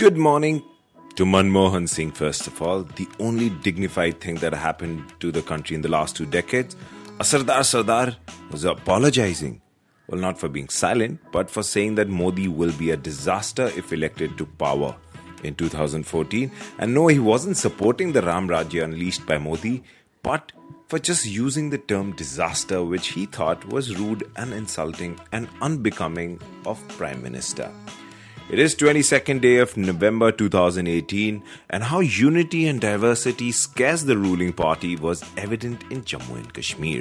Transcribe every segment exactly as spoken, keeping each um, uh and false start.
Good morning to Manmohan Singh, first of all. The only dignified thing that happened to the country in the last two decades. A Sardar Sardar was apologizing. Well, not for being silent, but for saying that Modi will be a disaster if elected to power in two thousand fourteen. And no, he wasn't supporting the Ram Rajya unleashed by Modi, but for just using the term disaster, which he thought was rude and insulting and unbecoming of Prime Minister. It is twenty-second day of November two thousand eighteen, and how unity and diversity scares the ruling party was evident in Jammu and Kashmir.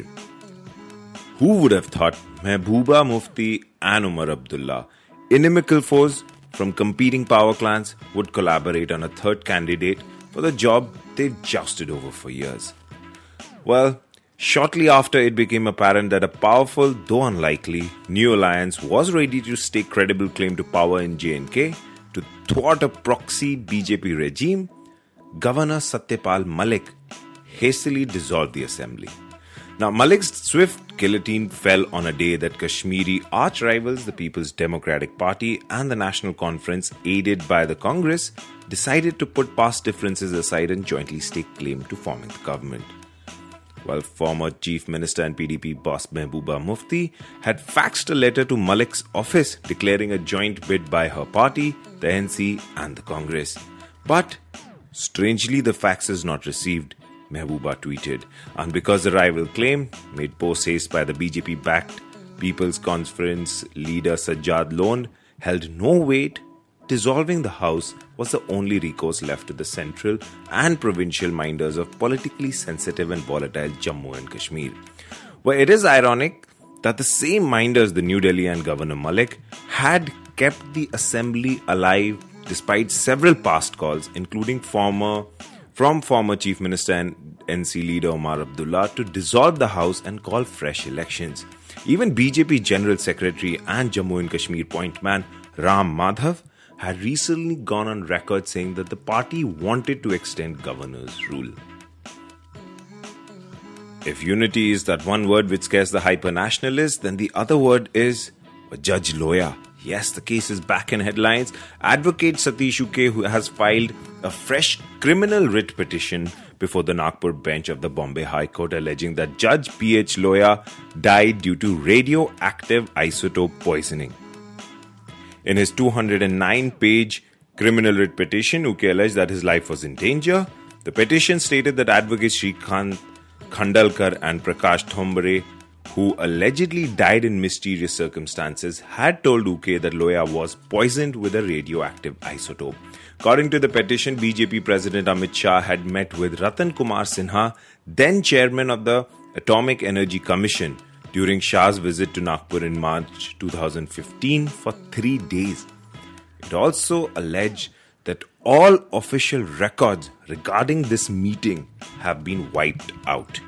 Who would have thought Mehbooba Mufti and Umar Abdullah, inimical foes from competing power clans, would collaborate on a third candidate for the job they've jousted over for years? Well, shortly after it became apparent that a powerful, though unlikely, new alliance was ready to stake credible claim to power in J and K to thwart a proxy B J P regime, Governor Satyapal Malik hastily dissolved the assembly. Now, Malik's swift guillotine fell on a day that Kashmiri arch-rivals, the People's Democratic Party and the National Conference, aided by the Congress, decided to put past differences aside and jointly stake claim to forming the government. While former Chief Minister and P D P boss Mehbooba Mufti had faxed a letter to Malik's office declaring a joint bid by her party, the N C and the Congress. But, strangely, the fax is not received, Mehbooba tweeted, and because the rival claim, made post-haste by the B J P-backed People's Conference leader Sajjad Lone, held no weight, dissolving the House was the only recourse left to the central and provincial minders of politically sensitive and volatile Jammu and Kashmir. Well, it is ironic that the same minders, the New Delhi and Governor Malik, had kept the assembly alive despite several past calls, including former from former Chief Minister and N C leader Umar Abdullah to dissolve the House and call fresh elections. Even B J P General Secretary and Jammu and Kashmir point man Ram Madhav had recently gone on record saying that the party wanted to extend governor's rule. If unity is that one word which scares the hyper-nationalists, then the other word is Judge Loya. Yes, the case is back in headlines. Advocate Satish Uke, who has filed a fresh criminal writ petition before the Nagpur bench of the Bombay High Court, alleging that Judge P H Loya died due to radioactive isotope poisoning. In his two hundred nine page criminal writ petition, Uke alleged that his life was in danger. The petition stated that advocates Shrikant Khandalkar and Prakash Thombare, who allegedly died in mysterious circumstances, had told Uke that Loya was poisoned with a radioactive isotope. According to the petition, B J P President Amit Shah had met with Ratan Kumar Sinha, then chairman of the Atomic Energy Commission, during Shah's visit to Nagpur in March two thousand fifteen for three days. It also alleged that all official records regarding this meeting have been wiped out.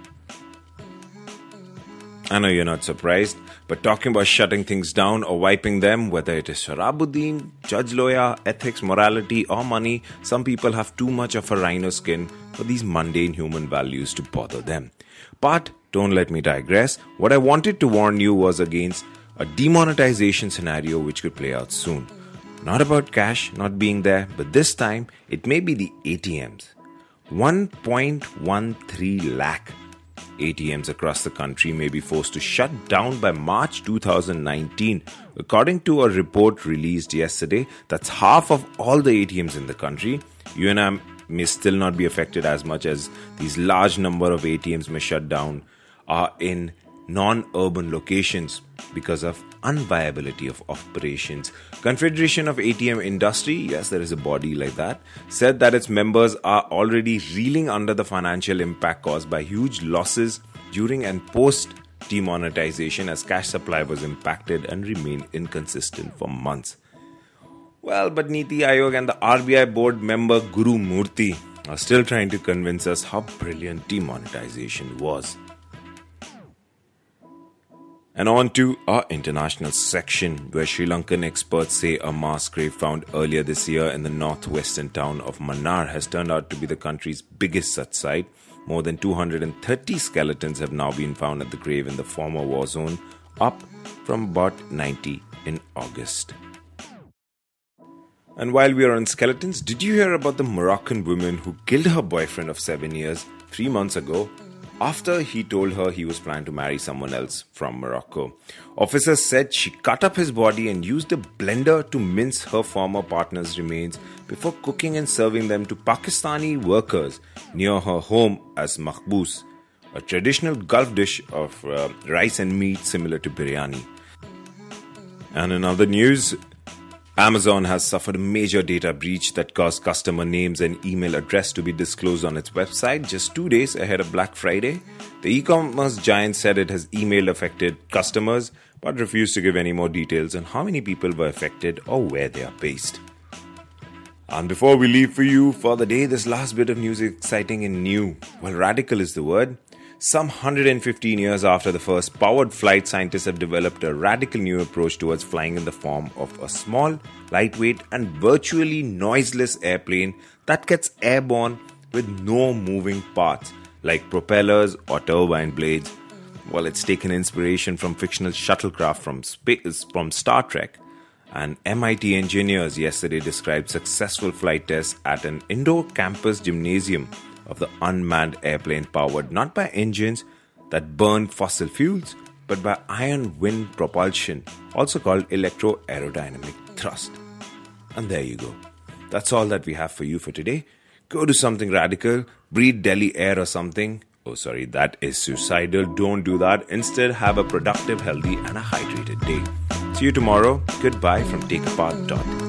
I know you're not surprised, but talking about shutting things down or wiping them, whether it is Sohrabuddin, Judge Loya, ethics, morality or money, some people have too much of a rhino skin for these mundane human values to bother them. But don't let me digress. What I wanted to warn you was against a demonetization scenario which could play out soon. Not about cash not being there, but this time it may be the A T Ms. one point one three lakh A T Ms across the country may be forced to shut down by March two thousand nineteen. According to a report released yesterday, that's half of all the A T Ms in the country. U N M may still not be affected as much as these large number of A T Ms may shut down are in non-urban locations because of unviability of operations. Confederation of A T M Industry, yes, there is a body like that, said that its members are already reeling under the financial impact caused by huge losses during and post demonetization as cash supply was impacted and remained inconsistent for months. Well, but Niti Aayog and the R B I board member Guru Murthy are still trying to convince us how brilliant demonetization was. And on to our international section, where Sri Lankan experts say a mass grave found earlier this year in the northwestern town of Mannar has turned out to be the country's biggest such site. More than two hundred thirty skeletons have now been found at the grave in the former war zone, up from about ninety in August. And while we are on skeletons, did you hear about the Moroccan woman who killed her boyfriend of seven years three months ago after he told her he was planning to marry someone else from Morocco? Officers said she cut up his body and used a blender to mince her former partner's remains before cooking and serving them to Pakistani workers near her home as makhboos, a traditional Gulf dish of uh, rice and meat similar to biryani. And in other news, Amazon has suffered a major data breach that caused customer names and email address to be disclosed on its website just two days ahead of Black Friday. The e-commerce giant said it has emailed affected customers but refused to give any more details on how many people were affected or where they are based. And before we leave for you for the day, this last bit of news is exciting and new. Well, radical is the word. Some one hundred fifteen years after the first powered flight, scientists have developed a radical new approach towards flying in the form of a small, lightweight and virtually noiseless airplane that gets airborne with no moving parts like propellers or turbine blades. Well, it's taken inspiration from fictional shuttlecraft from space, from Star Trek. And M I T engineers yesterday described successful flight tests at an indoor campus gymnasium of the unmanned airplane powered not by engines that burn fossil fuels, but by ion wind propulsion, also called electro-aerodynamic thrust. And there you go. That's all that we have for you for today. Go do something radical, breathe Delhi air or something. Oh, sorry, that is suicidal. Don't do that. Instead, have a productive, healthy, and a hydrated day. See you tomorrow. Goodbye from take apart dot